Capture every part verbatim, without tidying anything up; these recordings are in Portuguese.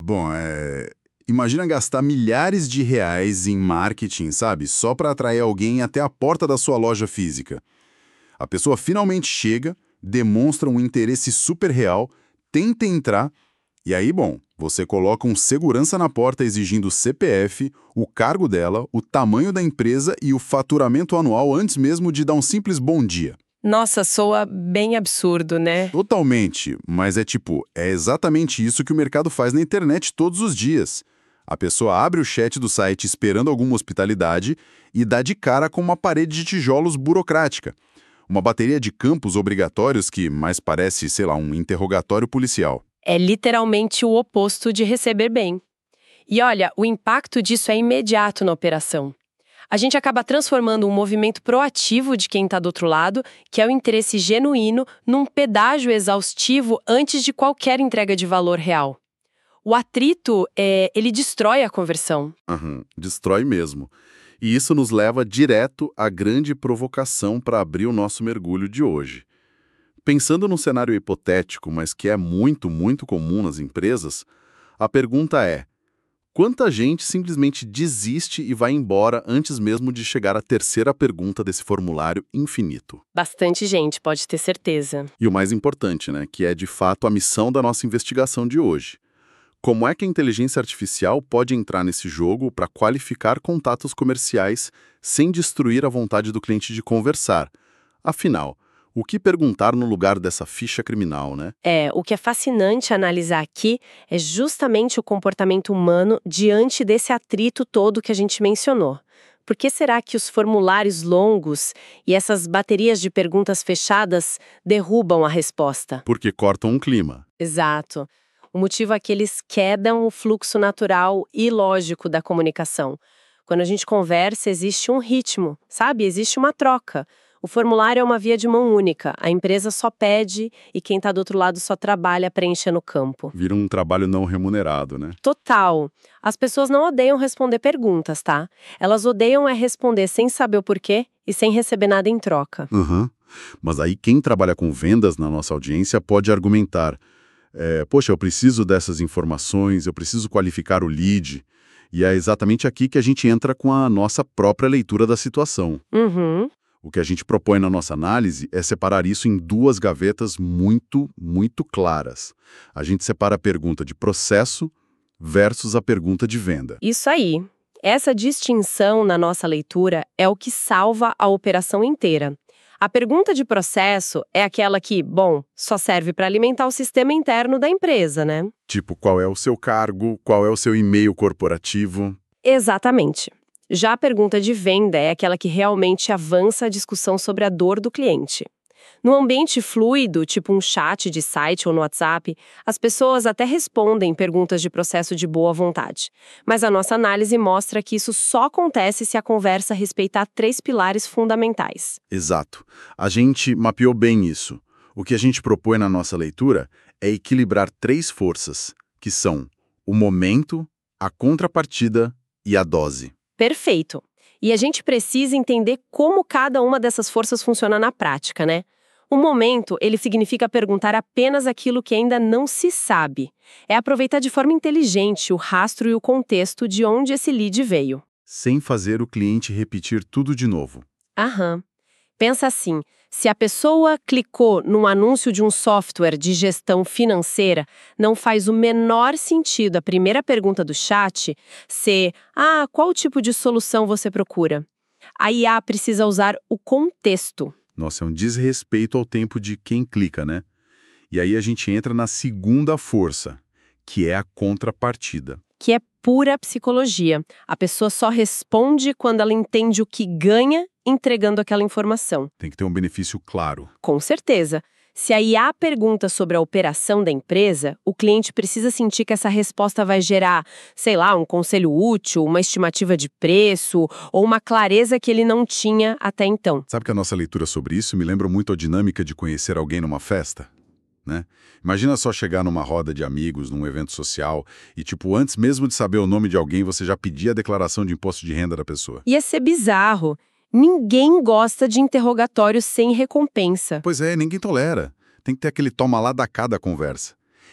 Bom, é... imagina gastar milhares de reais em marketing, sabe? Só para atrair alguém até a porta da sua loja física. A pessoa finalmente chega, demonstra um interesse super real, tenta entrar, e aí, bom, você coloca um segurança na porta exigindo o C P F, o cargo dela, o tamanho da empresa e o faturamento anual antes mesmo de dar um simples bom dia. Nossa, soa bem absurdo, né? Totalmente, mas é tipo, é exatamente isso que o mercado faz na internet todos os dias. A pessoa abre o chat do site esperando alguma hospitalidade e dá de cara com uma parede de tijolos burocrática. Uma bateria de campos obrigatórios que mais parece, sei lá, um interrogatório policial. É literalmente o oposto de receber bem. E olha, o impacto disso é imediato na operação. A gente acaba transformando um movimento proativo de quem está do outro lado, que é o interesse genuíno, num pedágio exaustivo antes de qualquer entrega de valor real. O atrito, é, ele destrói a conversão. Uhum, destrói mesmo. E isso nos leva direto à grande provocação para abrir o nosso mergulho de hoje. Pensando num cenário hipotético, mas que é muito, muito comum nas empresas, a pergunta é: quanta gente simplesmente desiste e vai embora antes mesmo de chegar à terceira pergunta desse formulário infinito? Bastante gente, pode ter certeza. E o mais importante, né, que é de fato a missão da nossa investigação de hoje. Como é que a inteligência artificial pode entrar nesse jogo para qualificar contatos comerciais sem destruir a vontade do cliente de conversar? Afinal, o que perguntar no lugar dessa ficha criminal, né? É, o que é fascinante analisar aqui é justamente o comportamento humano diante desse atrito todo que a gente mencionou. Por que será que os formulários longos e essas baterias de perguntas fechadas derrubam a resposta? Porque cortam um clima. Exato. O motivo é que eles quebram o fluxo natural e lógico da comunicação. Quando a gente conversa, existe um ritmo, sabe? Existe uma troca. O formulário é uma via de mão única. A empresa só pede e quem está do outro lado só trabalha preenchendo o campo. Vira um trabalho não remunerado, né? Total. As pessoas não odeiam responder perguntas, tá? Elas odeiam é responder sem saber o porquê e sem receber nada em troca. Uhum. Mas aí quem trabalha com vendas na nossa audiência pode argumentar: é, poxa, eu preciso dessas informações, eu preciso qualificar o lead. E é exatamente aqui que a gente entra com a nossa própria leitura da situação. Uhum. O que a gente propõe na nossa análise é separar isso em duas gavetas muito, muito claras. A gente separa a pergunta de processo versus a pergunta de venda. Isso aí. Essa distinção na nossa leitura é o que salva a operação inteira. A pergunta de processo é aquela que, bom, só serve para alimentar o sistema interno da empresa, né? Tipo, qual é o seu cargo, qual é o seu e-mail corporativo? Exatamente. Já a pergunta de venda é aquela que realmente avança a discussão sobre a dor do cliente. No ambiente fluido, tipo um chat de site ou no WhatsApp, as pessoas até respondem perguntas de processo de boa vontade. Mas a nossa análise mostra que isso só acontece se a conversa respeitar três pilares fundamentais. Exato. A gente mapeou bem isso. O que a gente propõe na nossa leitura é equilibrar três forças, que são o momento, a contrapartida e a dose. Perfeito. E a gente precisa entender como cada uma dessas forças funciona na prática, né? O momento, ele significa perguntar apenas aquilo que ainda não se sabe. É aproveitar de forma inteligente o rastro e o contexto de onde esse lead veio. Sem fazer o cliente repetir tudo de novo. Aham. Pensa assim, se a pessoa clicou num anúncio de um software de gestão financeira, não faz o menor sentido a primeira pergunta do chat ser: ah, qual tipo de solução você procura? A I A precisa usar o contexto. Nossa, é um desrespeito ao tempo de quem clica, né? E aí a gente entra na segunda força, que é a contrapartida. Que é pura psicologia. A pessoa só responde quando ela entende o que ganha entregando aquela informação. Tem que ter um benefício claro. Com certeza. Se a I A pergunta sobre a operação da empresa, o cliente precisa sentir que essa resposta vai gerar, sei lá, um conselho útil, uma estimativa de preço ou uma clareza que ele não tinha até então. Sabe que a nossa leitura sobre isso me lembra muito a dinâmica de conhecer alguém numa festa? Né? Imagina só chegar numa roda de amigos, num evento social, e tipo, antes mesmo de saber o nome de alguém, você já pedia a declaração de imposto de renda da pessoa. Ia ser bizarro. Ninguém gosta de interrogatório sem recompensa. Pois é, ninguém tolera. Tem que ter aquele toma lá da cá da conversa.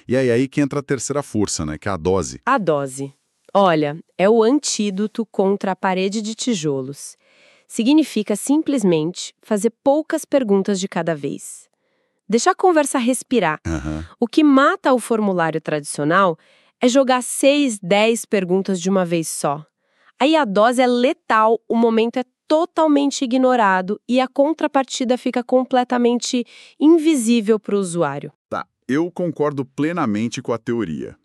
E aí, aí que entra a terceira força, né? Que é a dose. A dose. Olha, é o antídoto contra a parede de tijolos. Significa simplesmente fazer poucas perguntas de cada vez. Deixar a conversa respirar. Aham. O que mata o formulário tradicional é jogar seis, dez perguntas de uma vez só. Aí a dose é letal, o momento é totalmente ignorado e a contrapartida fica completamente invisível para o usuário. Tá, eu concordo plenamente com a teoria.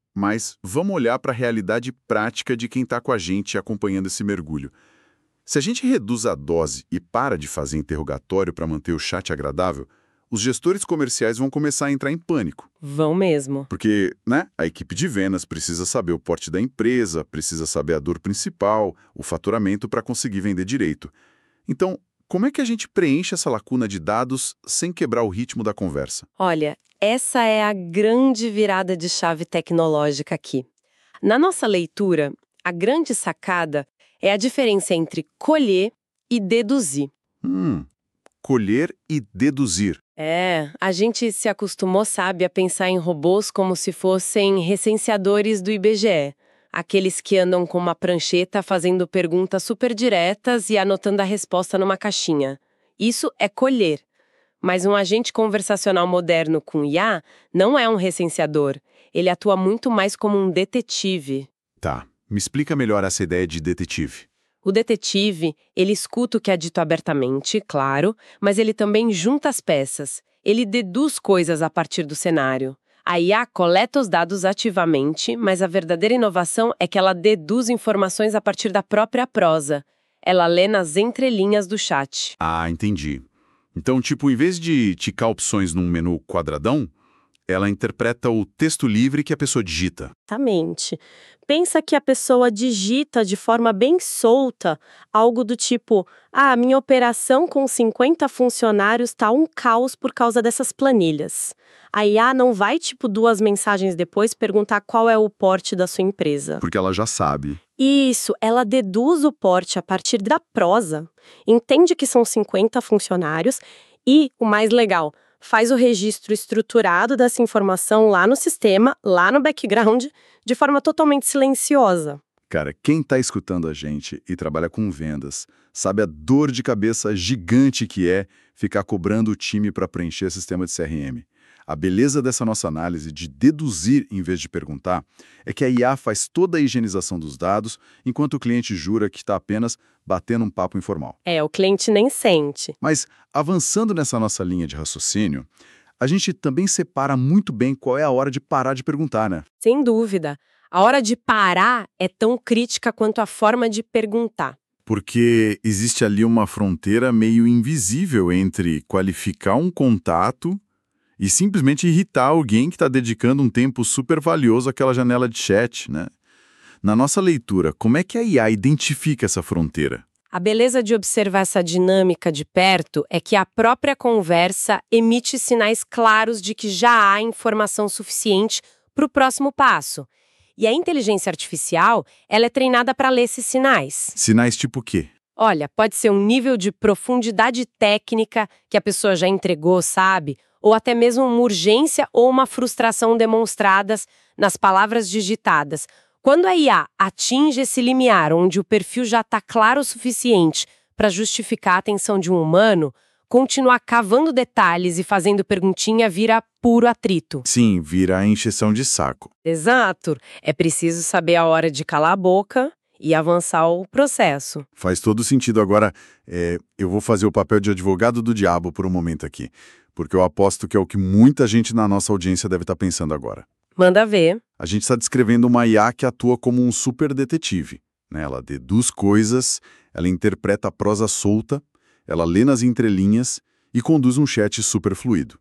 Mas vamos olhar para a realidade prática de quem está com a gente acompanhando esse mergulho. Se a gente reduz a dose e para de fazer interrogatório para manter o chat agradável, os gestores comerciais vão começar a entrar em pânico. Vão mesmo. Porque, né, a equipe de vendas precisa saber o porte da empresa, precisa saber a dor principal, o faturamento para conseguir vender direito. Então, como é que a gente preenche essa lacuna de dados sem quebrar o ritmo da conversa? Olha, essa é a grande virada de chave tecnológica aqui. Na nossa leitura, a grande sacada é a diferença entre colher e deduzir. Hum, colher e deduzir. É, a gente se acostumou, sabe, a pensar em robôs como se fossem recenseadores do I B G E. Aqueles que andam com uma prancheta fazendo perguntas super diretas e anotando a resposta numa caixinha. Isso é colher. Mas um agente conversacional moderno com I A não é um recenseador. Ele atua muito mais como um detetive. Tá, me explica melhor essa ideia de detetive. O detetive, ele escuta o que é dito abertamente, claro, mas ele também junta as peças. Ele deduz coisas a partir do cenário. A I A coleta os dados ativamente, mas a verdadeira inovação é que ela deduz informações a partir da própria prosa. Ela lê nas entrelinhas do chat. Ah, entendi. Então, tipo, em vez de ticar opções num menu quadradão, ela interpreta o texto livre que a pessoa digita. Exatamente. Pensa que a pessoa digita de forma bem solta, algo do tipo, ah, minha operação com cinquenta funcionários tá um caos por causa dessas planilhas. A I A não vai, tipo, duas mensagens depois perguntar qual é o porte da sua empresa. Porque ela já sabe. Isso, ela deduz o porte a partir da prosa, entende que são cinquenta funcionários e, o mais legal, faz o registro estruturado dessa informação lá no sistema, lá no background, de forma totalmente silenciosa. Cara, quem tá escutando a gente e trabalha com vendas, sabe a dor de cabeça gigante que é ficar cobrando o time para preencher sistema de C R M. A beleza dessa nossa análise de deduzir em vez de perguntar é que a I A faz toda a higienização dos dados, enquanto o cliente jura que está apenas batendo um papo informal. É, o cliente nem sente. Mas, avançando nessa nossa linha de raciocínio, a gente também separa muito bem qual é a hora de parar de perguntar, né? Sem dúvida. A hora de parar é tão crítica quanto a forma de perguntar. Porque existe ali uma fronteira meio invisível entre qualificar um contato e simplesmente irritar alguém que está dedicando um tempo super valioso àquela janela de chat, né? Na nossa leitura, como é que a I A identifica essa fronteira? A beleza de observar essa dinâmica de perto é que a própria conversa emite sinais claros de que já há informação suficiente para o próximo passo. E a inteligência artificial, ela é treinada para ler esses sinais. Sinais tipo o quê? Olha, pode ser um nível de profundidade técnica que a pessoa já entregou, sabe? Ou até mesmo uma urgência ou uma frustração demonstradas nas palavras digitadas. Quando a I A atinge esse limiar onde o perfil já está claro o suficiente para justificar a atenção de um humano, continuar cavando detalhes e fazendo perguntinha vira puro atrito. Sim, vira a encheção de saco. Exato. É preciso saber a hora de calar a boca e avançar o processo. Faz todo sentido. Agora, é, eu vou fazer o papel de advogado do diabo por um momento aqui, porque eu aposto que é o que muita gente na nossa audiência deve estar pensando agora. Manda ver. A gente está descrevendo uma I A que atua como um super detetive, né? Ela deduz coisas, ela interpreta a prosa solta, ela lê nas entrelinhas e conduz um chat super fluido.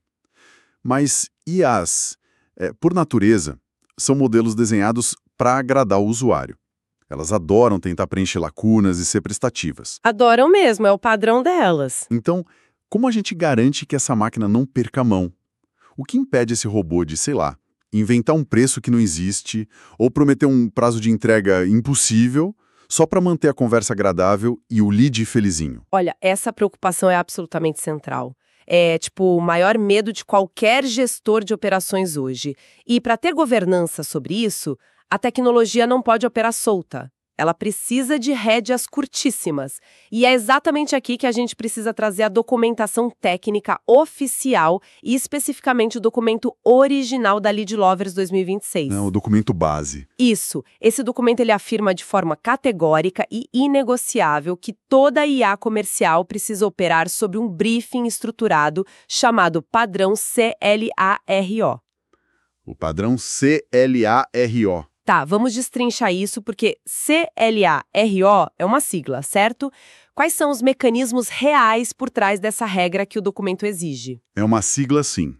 Mas I As, é, por natureza, são modelos desenhados para agradar o usuário. Elas adoram tentar preencher lacunas e ser prestativas. Adoram mesmo, é o padrão delas. Então, como a gente garante que essa máquina não perca a mão? O que impede esse robô de, sei lá, inventar um preço que não existe ou prometer um prazo de entrega impossível só para manter a conversa agradável e o lead felizinho? Olha, essa preocupação é absolutamente central. É, tipo, o maior medo de qualquer gestor de operações hoje. E para ter governança sobre isso, a tecnologia não pode operar solta. Ela precisa de rédeas curtíssimas. E é exatamente aqui que a gente precisa trazer a documentação técnica oficial e especificamente o documento original da Lead Lovers dois mil e vinte e seis. Não, o documento base. Isso. Esse documento ele afirma de forma categórica e inegociável que toda I A comercial precisa operar sob um briefing estruturado chamado padrão C L A R O. O padrão C L A R O. Tá, vamos destrinchar isso porque C L A R O é uma sigla, certo? Quais são os mecanismos reais por trás dessa regra que o documento exige? É uma sigla, sim.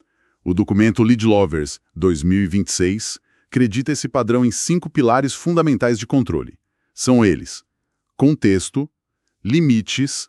O documento Lead Lovers dois mil e vinte e seis acredita esse padrão em cinco pilares fundamentais de controle. São eles: contexto, limites,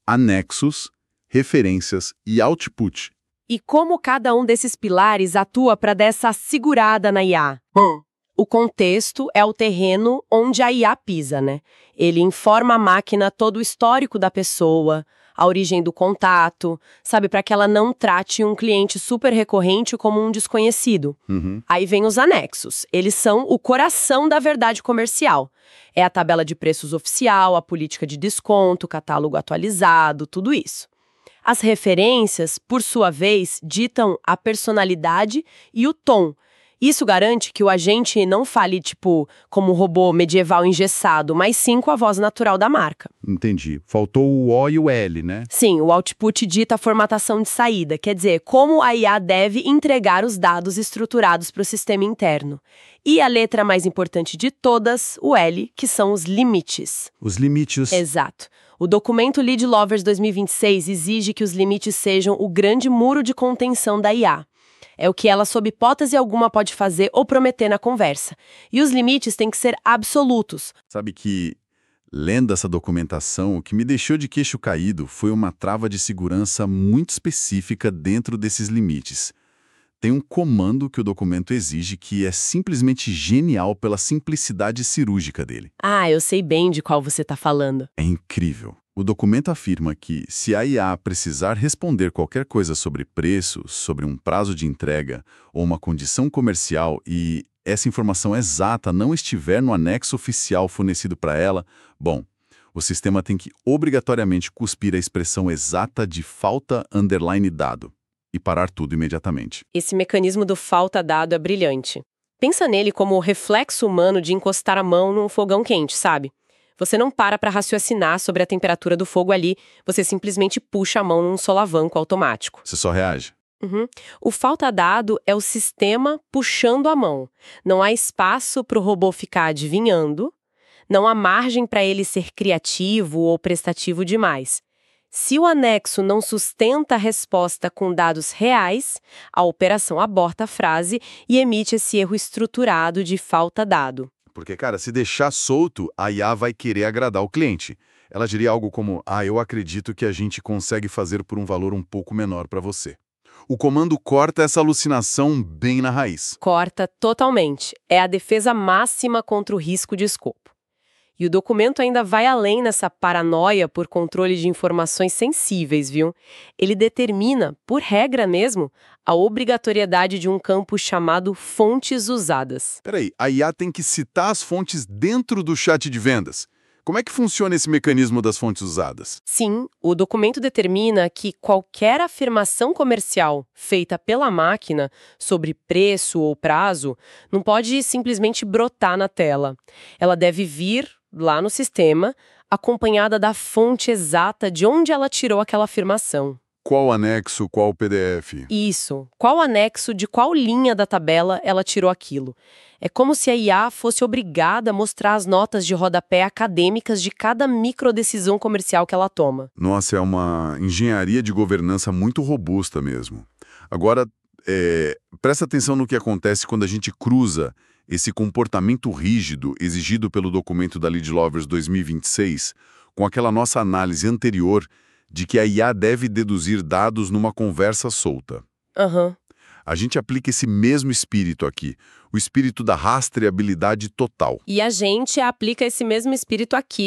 anexos, referências e output. E como cada um desses pilares atua para dar essa segurada na I A? Hum. O contexto é o terreno onde a I A pisa, né? Ele informa a máquina todo o histórico da pessoa, a origem do contato, sabe, para que ela não trate um cliente super recorrente como um desconhecido. Uhum. Aí vem os anexos. Eles são o coração da verdade comercial. É a tabela de preços oficial, a política de desconto, catálogo atualizado, tudo isso. As referências, por sua vez, ditam a personalidade e o tom. Isso garante que o agente não fale, tipo, como um robô medieval engessado, mas sim com a voz natural da marca. Entendi. Faltou o O e o L, né? Sim, o output dita a formatação de saída, quer dizer, como a I A deve entregar os dados estruturados para o sistema interno. E a letra mais importante de todas, o L, que são os limites. Os limites. Exato. O documento Lead Lovers dois mil e vinte e seis exige que os limites sejam o grande muro de contenção da I A. É o que ela, sob hipótese alguma, pode fazer ou prometer na conversa. E os limites têm que ser absolutos. Sabe que, lendo essa documentação, o que me deixou de queixo caído foi uma trava de segurança muito específica dentro desses limites. Tem um comando que o documento exige que é simplesmente genial pela simplicidade cirúrgica dele. Ah, eu sei bem de qual você está falando. É incrível. O documento afirma que, se a I A precisar responder qualquer coisa sobre preço, sobre um prazo de entrega ou uma condição comercial e essa informação exata não estiver no anexo oficial fornecido para ela, bom, o sistema tem que obrigatoriamente cuspir a expressão exata de falta underline dado e parar tudo imediatamente. Esse mecanismo do falta dado é brilhante. Pensa nele como o reflexo humano de encostar a mão num fogão quente, sabe? Você não para para raciocinar sobre a temperatura do fogo ali, você simplesmente puxa a mão num solavanco automático. Você só reage. Uhum. O falta dado é o sistema puxando a mão. Não há espaço para o robô ficar adivinhando, não há margem para ele ser criativo ou prestativo demais. Se o anexo não sustenta a resposta com dados reais, a operação aborta a frase e emite esse erro estruturado de falta dado. Porque, cara, se deixar solto, a I A vai querer agradar o cliente. Ela diria algo como, ah, eu acredito que a gente consegue fazer por um valor um pouco menor para você. O comando corta essa alucinação bem na raiz. Corta totalmente. É a defesa máxima contra o risco de escopo. E o documento ainda vai além nessa paranoia por controle de informações sensíveis, viu? Ele determina, por regra mesmo, a obrigatoriedade de um campo chamado fontes usadas. Peraí, a I A tem que citar as fontes dentro do chat de vendas. Como é que funciona esse mecanismo das fontes usadas? Sim, o documento determina que qualquer afirmação comercial feita pela máquina sobre preço ou prazo não pode simplesmente brotar na tela. Ela deve vir lá no sistema, acompanhada da fonte exata de onde ela tirou aquela afirmação. Qual anexo, qual P D F? Isso. Qual anexo de qual linha da tabela ela tirou aquilo? É como se a I A fosse obrigada a mostrar as notas de rodapé acadêmicas de cada microdecisão comercial que ela toma. Nossa, é uma engenharia de governança muito robusta mesmo. Agora, é, presta atenção no que acontece quando a gente cruza esse comportamento rígido exigido pelo documento da Lead Lovers dois mil e vinte e seis com aquela nossa análise anterior de que a I A deve deduzir dados numa conversa solta. Aham. Uhum. A gente aplica esse mesmo espírito aqui, o espírito da rastreabilidade total. E a gente aplica esse mesmo espírito aqui,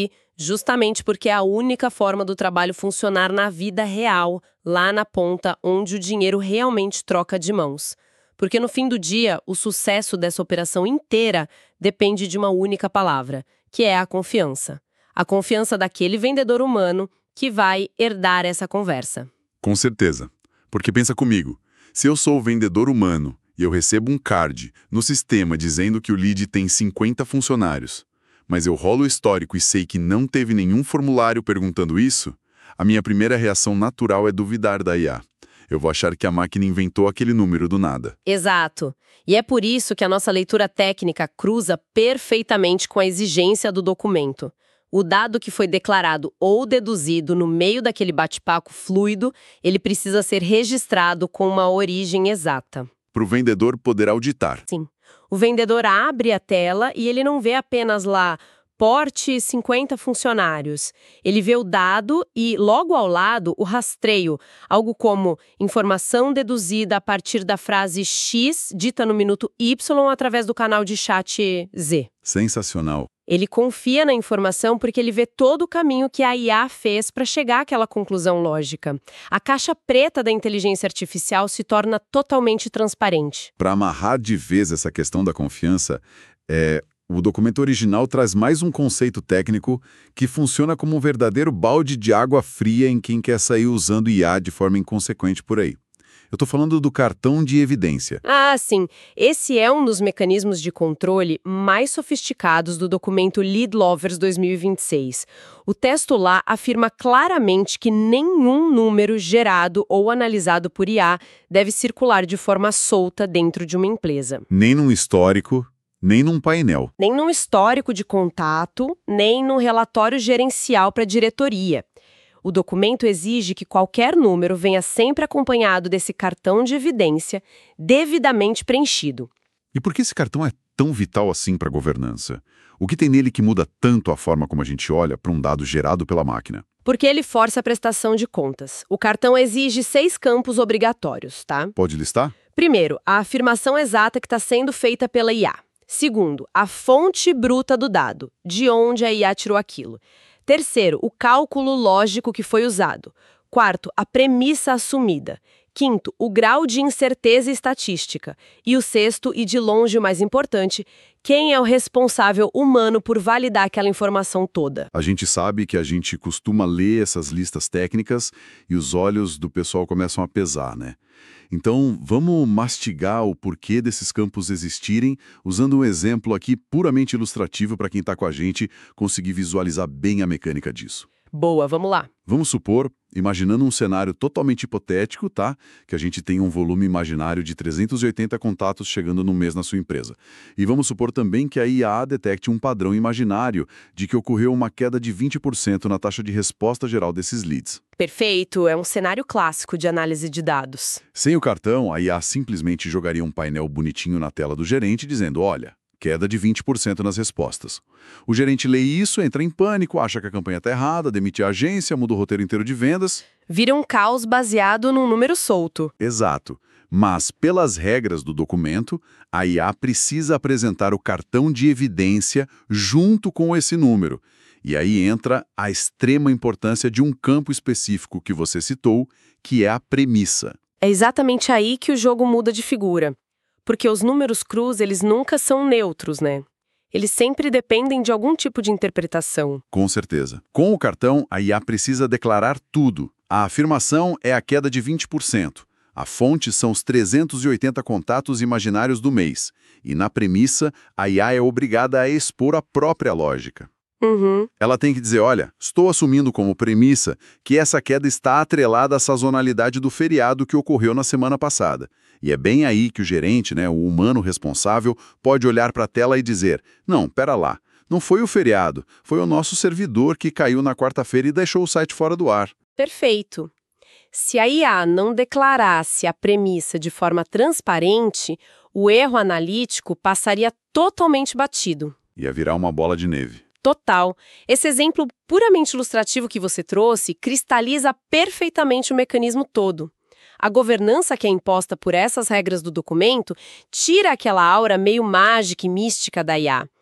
Justamente porque é a única forma do trabalho funcionar na vida real, lá na ponta onde o dinheiro realmente troca de mãos. Porque no fim do dia, o sucesso dessa operação inteira depende de uma única palavra, que é a confiança. A confiança daquele vendedor humano que vai herdar essa conversa. Com certeza. Porque pensa comigo, se eu sou o vendedor humano e eu recebo um card no sistema dizendo que o lead tem cinquenta funcionários, mas eu rolo o histórico e sei que não teve nenhum formulário perguntando isso, a minha primeira reação natural é duvidar da I A. Eu vou achar que a máquina inventou aquele número do nada. Exato. E é por isso que a nossa leitura técnica cruza perfeitamente com a exigência do documento. O dado que foi declarado ou deduzido no meio daquele bate-papo fluido, ele precisa ser registrado com uma origem exata. Para o vendedor poder auditar. Sim. O vendedor abre a tela e ele não vê apenas lá porte cinquenta funcionários. Ele vê o dado e, logo ao lado, o rastreio, algo como informação deduzida a partir da frase X dita no minuto Y através do canal de chat Z. Sensacional. Ele confia na informação porque ele vê todo o caminho que a I A fez para chegar àquela conclusão lógica. A caixa preta da inteligência artificial se torna totalmente transparente. Para amarrar de vez essa questão da confiança, é, o documento original traz mais um conceito técnico que funciona como um verdadeiro balde de água fria em quem quer sair usando I A de forma inconsequente por aí. Eu estou falando do cartão de evidência. Ah, sim. Esse é um dos mecanismos de controle mais sofisticados do documento Lead Lovers dois mil e vinte e seis. O texto lá afirma claramente que nenhum número gerado ou analisado por I A deve circular de forma solta dentro de uma empresa. Nem num histórico, nem num painel. Nem num histórico de contato, nem num relatório gerencial para a diretoria. O documento exige que qualquer número venha sempre acompanhado desse cartão de evidência devidamente preenchido. E por que esse cartão é tão vital assim para a governança? O que tem nele que muda tanto a forma como a gente olha para um dado gerado pela máquina? Porque ele força a prestação de contas. O cartão exige seis campos obrigatórios, tá? Pode listar? Primeiro, a afirmação exata que está sendo feita pela I A. Segundo, a fonte bruta do dado, de onde a I A tirou aquilo. Terceiro, o cálculo lógico que foi usado. Quarto, a premissa assumida. Quinto, o grau de incerteza estatística. E o sexto, e de longe o mais importante, quem é o responsável humano por validar aquela informação toda. A gente sabe que a gente costuma ler essas listas técnicas e os olhos do pessoal começam a pesar, né? Então, vamos mastigar o porquê desses campos existirem, usando um exemplo aqui puramente ilustrativo para quem está com a gente conseguir visualizar bem a mecânica disso. Boa, vamos lá. Vamos supor, imaginando um cenário totalmente hipotético, tá? Que a gente tem um volume imaginário de trezentos e oitenta contatos chegando no mês na sua empresa. E vamos supor também que a I A detecte um padrão imaginário de que ocorreu uma queda de vinte por cento na taxa de resposta geral desses leads. Perfeito, é um cenário clássico de análise de dados. Sem o cartão, a I A simplesmente jogaria um painel bonitinho na tela do gerente dizendo, olha, queda de vinte por cento nas respostas. O gerente lê isso, entra em pânico, acha que a campanha está errada, demite a agência, muda o roteiro inteiro de vendas. Vira um caos baseado num número solto. Exato. Mas, pelas regras do documento, a I A precisa apresentar o cartão de evidência junto com esse número. E aí entra a extrema importância de um campo específico que você citou, que é a premissa. É exatamente aí que o jogo muda de figura. Porque os números crus, eles nunca são neutros, né? Eles sempre dependem de algum tipo de interpretação. Com certeza. Com o cartão, a I A precisa declarar tudo. A afirmação é a queda de vinte por cento. A fonte são os trezentos e oitenta contatos imaginários do mês. E na premissa, a I A é obrigada a expor a própria lógica. Uhum. Ela tem que dizer, olha, estou assumindo como premissa que essa queda está atrelada à sazonalidade do feriado que ocorreu na semana passada. E é bem aí que o gerente, né, o humano responsável, pode olhar para a tela e dizer, não, pera lá, não foi o feriado, foi o nosso servidor que caiu na quarta-feira e deixou o site fora do ar. Perfeito. Se a I A não declarasse a premissa de forma transparente, o erro analítico passaria totalmente batido. Ia virar uma bola de neve. Total. Esse exemplo puramente ilustrativo que você trouxe cristaliza perfeitamente o mecanismo todo. A governança que é imposta por essas regras do documento tira aquela aura meio mágica e mística da I A.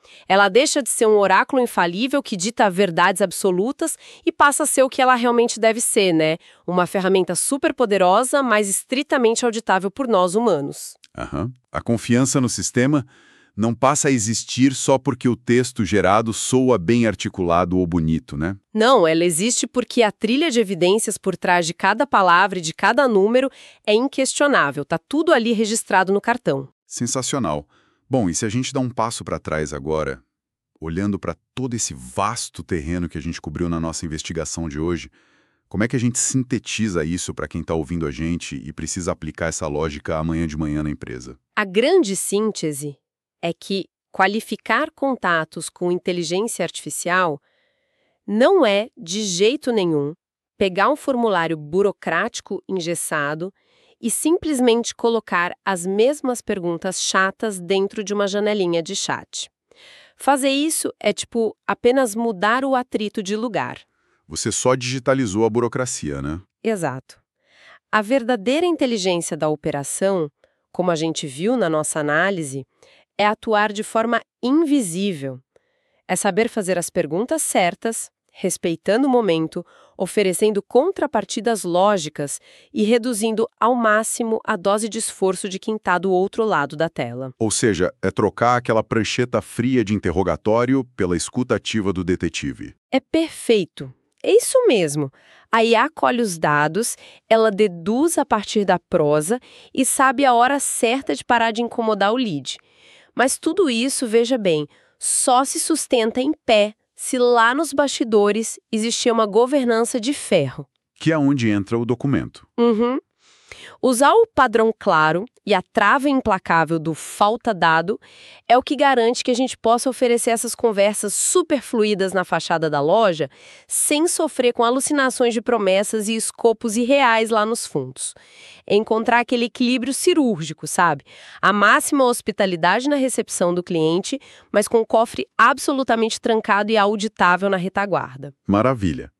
Ela deixa de ser um oráculo infalível que dita verdades absolutas e passa a ser o que ela realmente deve ser, né? Uma ferramenta super poderosa, mas estritamente auditável por nós humanos. Aham. A confiança no sistema não passa a existir só porque o texto gerado soa bem articulado ou bonito, né? Não, ela existe porque a trilha de evidências por trás de cada palavra e de cada número é inquestionável, tá tudo ali registrado no cartão. Sensacional. Bom, e se a gente dá um passo para trás agora, olhando para todo esse vasto terreno que a gente cobriu na nossa investigação de hoje, como é que a gente sintetiza isso para quem está ouvindo a gente e precisa aplicar essa lógica amanhã de manhã na empresa? A grande síntese é que qualificar contatos com inteligência artificial não é, de jeito nenhum, pegar um formulário burocrático engessado e simplesmente colocar as mesmas perguntas chatas dentro de uma janelinha de chat. Fazer isso é, tipo, apenas mudar o atrito de lugar. Você só digitalizou a burocracia, né? Exato. A verdadeira inteligência da operação, como a gente viu na nossa análise, é atuar de forma invisível. É saber fazer as perguntas certas, respeitando o momento, oferecendo contrapartidas lógicas e reduzindo ao máximo a dose de esforço de quem está do outro lado da tela. Ou seja, é trocar aquela prancheta fria de interrogatório pela escuta ativa do detetive. É perfeito. É isso mesmo. A I A colhe os dados, ela deduz a partir da prosa e sabe a hora certa de parar de incomodar o lead. Mas tudo isso, veja bem, só se sustenta em pé se lá nos bastidores existir uma governança de ferro. Que é onde entra o documento. Uhum. Usar o padrão claro e a trava implacável do falta dado é o que garante que a gente possa oferecer essas conversas super fluídas na fachada da loja sem sofrer com alucinações de promessas e escopos irreais lá nos fundos. É encontrar aquele equilíbrio cirúrgico, sabe? A máxima hospitalidade na recepção do cliente, mas com o cofre absolutamente trancado e auditável na retaguarda. Maravilha.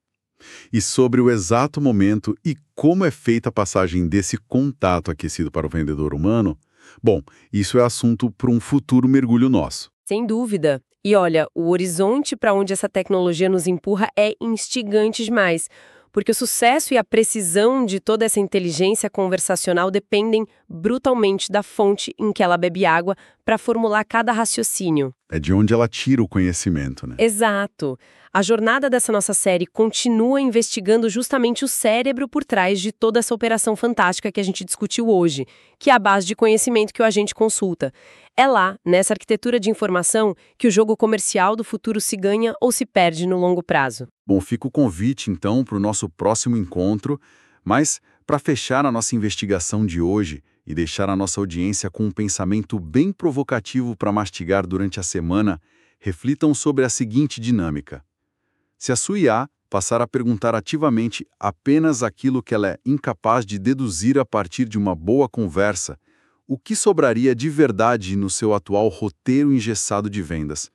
E sobre o exato momento e como é feita a passagem desse contato aquecido para o vendedor humano, bom, isso é assunto para um futuro mergulho nosso. Sem dúvida. E olha, o horizonte para onde essa tecnologia nos empurra é instigante demais, porque o sucesso e a precisão de toda essa inteligência conversacional dependem brutalmente da fonte em que ela bebe água para formular cada raciocínio. É de onde ela tira o conhecimento, né? Exato. A jornada dessa nossa série continua investigando justamente o cérebro por trás de toda essa operação fantástica que a gente discutiu hoje, que é a base de conhecimento que o agente consulta. É lá, nessa arquitetura de informação, que o jogo comercial do futuro se ganha ou se perde no longo prazo. Bom, fica o convite, então, para o nosso próximo encontro, mas para fechar a nossa investigação de hoje e deixar a nossa audiência com um pensamento bem provocativo para mastigar durante a semana, reflitam sobre a seguinte dinâmica. Se a sua I A passar a perguntar ativamente apenas aquilo que ela é incapaz de deduzir a partir de uma boa conversa, o que sobraria de verdade no seu atual roteiro engessado de vendas?